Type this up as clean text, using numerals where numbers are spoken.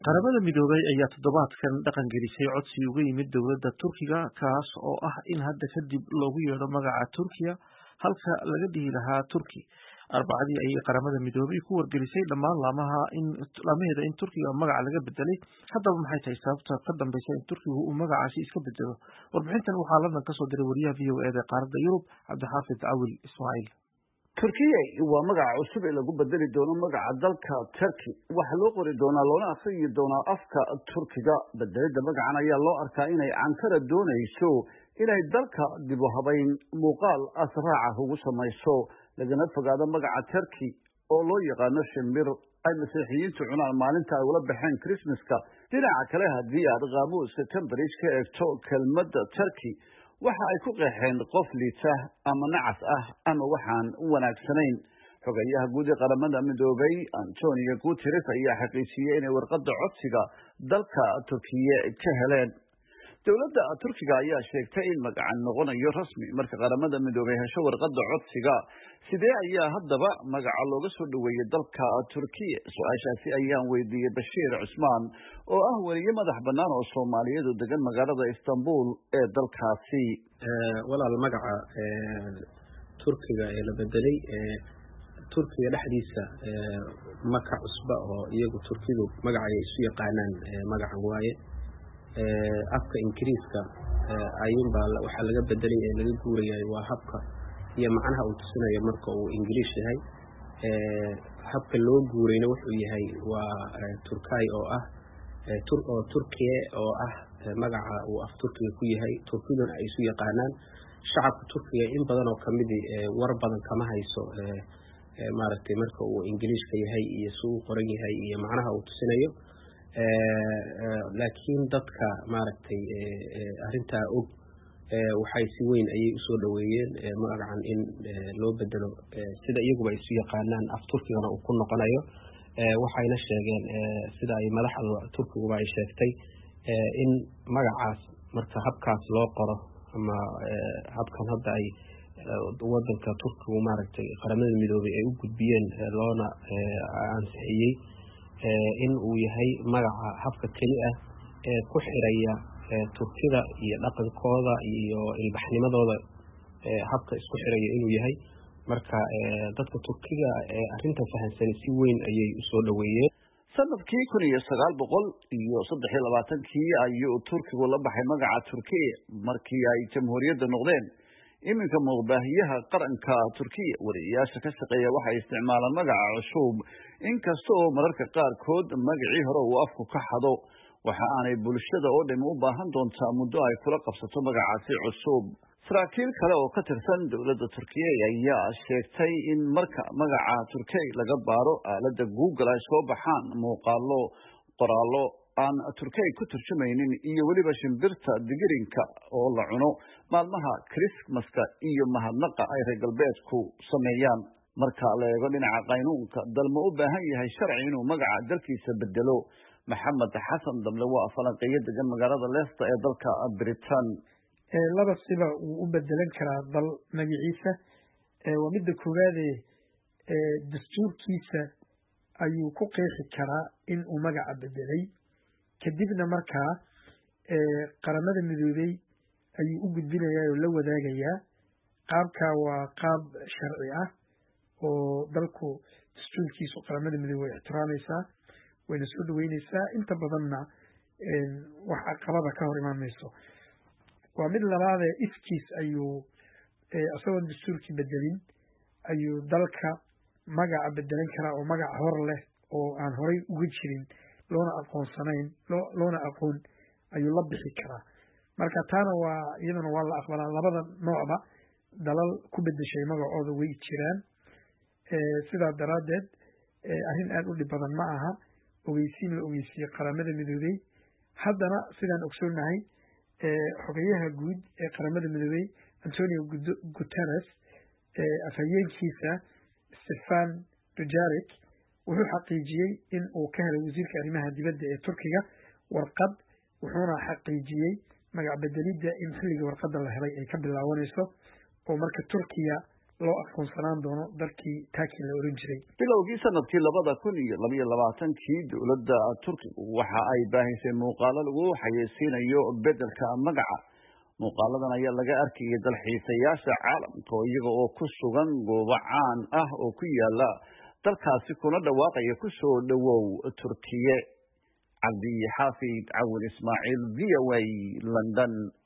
Qaramada Midoobay ayaa toddobaadkan dhaqan gelisay codsi uga yimid dowladda Turkiga kaas oo ah in hadda kadib loogu yeedho magaca Turkiya halka laga dhihi lahaa Turki. Arbacadii ayay Qaramada Midoobay ku wargelisay dhammaan laamaheeda in Turkiga magaca laga bedelay. Haddaba maxay tahay sababta ka dambaysa in Turkigu uu magacaasi iska bedelo? Warbixintan waxaa London ka soo diray wariyaha VOA ee qaaradda Yurub Cabdixaafid Cawil Ismaaciil. Turkiya waa magaca cusub ee lagu bedeli doono magaca dalka Turkey. Waxa loo qori doonaa loona akhriyi doonaa afka Turkiga. Bedelida magacan ayaa loo arkaa inay Ankara doonayso inay dalka dib u habayn muuqaal asraaca ugu samayso lagana fogaado magaca Turkey oo loo yaqaano shimbir ay Masiixiyiintu cunaan maalinta ay ula baxeen Christmaska. Dhinaca kale haddii aad qaamuuska Cambridge ka eegto kelmadda Turkey waxa ay ku qeexeen qof liita ama nacas ah ama waxaan u wanaagsanayn. Xogayaha guud ee Qaramada Midoobay Antonio Guterres ayaa xaqiijiyay inay warqadda codsiga dalka Turkiye ka heleen. Dowladda Turkiga ayaa sheegtay in magacan noqonayo rasmi marka Qaramada Midoobay hesho warqadda codsiga. Sidee ayaa haddaba magaca looga soo dhaweeyay dalka Turkiye? Su'aashaasi ayaan weydiiyey Bashiir Cusmaan oo ah wariye madax bannaan oo Soomaaliyeed oo degan magaalada Istanbul ee dalkaasi. Walaal magaca Turkiga ee la bedelay Turkiga dhexdiisa maka cusba oo iyagu Turkidu magaca ay isu yaqaanaan magacan waaye. Afka Ingiriiska ayuunbaa waxaa laga bedelay ee laga guurayay waa habka iyo macnaha uu tusinayo marka uu Ingiriis yahay. Habka loo guurayna wuxuu yahay waa Turkay oo ah Turkiye oo ah magaca uu af Turkiga ku yahay. Turkiduna ay isu yaqaanaan shacabka Turkiga in badan oo kamid war badan kama hayso maaragtay marka uu Ingiriiska yahay iyo suu qoran yahay iyo macnaha uu tusinayo. Laakiin dadka maaragtay arinta og waxay si weyn ayay u soo dhaweeyeen magacan in loo bedelo sida iyaguba isu yaqaanaan af Turkigana uu ku noqonayo. Waxayna sheegeen sida ay madaxda Turkiguba ay sheegtay in magacaas marka habkaas loo qoro ama habkan hadda ay wadanka Turkigu maaragtay Qaramada Midoobay ay u gudbiyeen loona ansixiyay in uu yahay magaca habka kali ah ee ku xiraya Turkida iyo dhaqankooda iyo ilbaxnimadooda habka isku xiraya inuu yahay. Marka dadka Turkiga arinta fahansan si weyn ayay u soo dhaweeyeen. Sanadkii 1923 ayuu Turkigu la baxay magaca Turkiye markii ay jamhuuriyadda noqdeen. Iminka muqbaahiyaha qaranka Turkiye wariyaasha ka shaqeeya waxay isticmaalaan magaca cusub inkastoo mararka qaarkood magacii hore uu afku ka xado. Waxa aanay bulshada oo dhan u baahan doontaa muddo ay kula qabsato magacaasi cusub. Saraakiil kale oo ka tirsan dowladda Turkiye ayaa sheegtay in marka magaca Turkiye laga baaro aaladda Google ay soo baxaan muuqaallo qoraallo aan Turkiye ku turjumaynin iyo weliba shimbirta digirinka oo la cuno maalmaha Christmaska iyo mahadnaqa ay reer galbeedku sameeyaan. Marka la eego dhinaca qaynuunka dalma u baahan yahay sharci inuu magaca dalkiisa bedelo. Maxamed Xasan Damle waa falanqeeye degan magaalada Leicester ee dalka Britain. Laba siba uu u bedelan karaa dal magaciisa. Waa midda koowaad dastuurkiisa ayuu ku qeexi karaa in uu magaca bedelay. Kadibna markaa Qaramada Midoobay ayuu u gudbinayaa oo la wadaagayaa. Qaabka waa qaab sharci ah oo dalku dastuurkiisu Qaramada Midoobay way ixtiraamaysaa wayna soo dhaweynaysaa inta badanna wax caqabada ka hor imaanayso. Waa mid labaad iskiis ayuu asagoon dastuurkii bedelin ayuu dalka magaca bedelan karaa oo magac hor leh oo aan horay uga jirin loona aqoon ayuu la bixi karaa. Marka taana waa iyaduna waa la aqbalaa. Labada noocba dalal ku bedeshay magacooda way jiraan. Sidaa daraadeed arrin aad u dhib badan ma aha. Ogeysiin la ogeysiiyey Qaramada Midoobay. Haddana sidaan ogsoonahay xogayaha guud ee Qaramada Midoobay Antonio Guterres afhayeenkiisa Stefan Dujarric wuxuu xaqiijiyey in uu ka helay wasiirka arrimaha dibadda ee Turkiga warqad wuxuuna xaqiijiyey magac bedelidda in xilliga warqadda la helay ay ka bilaabanayso oo marka Turkiya loo aqoonsanaan doono dalkii Turkey la oran jiray. bilowgii sanadkii 2022 dowladda Turkiga waxa ay baahisay muuqaalo lagu xayeysiinayo bedelka magaca. muuqaaladan ayaa laga arkayay dalxiisayaasha caalamka iyaga oo ku sugan goobo caan ah oo ku yaala dalkaasi kuna dhawaaqaya ku soo dhawow Turkiye. Cabdi Xaafid Cawin Ismaaciil VOA London.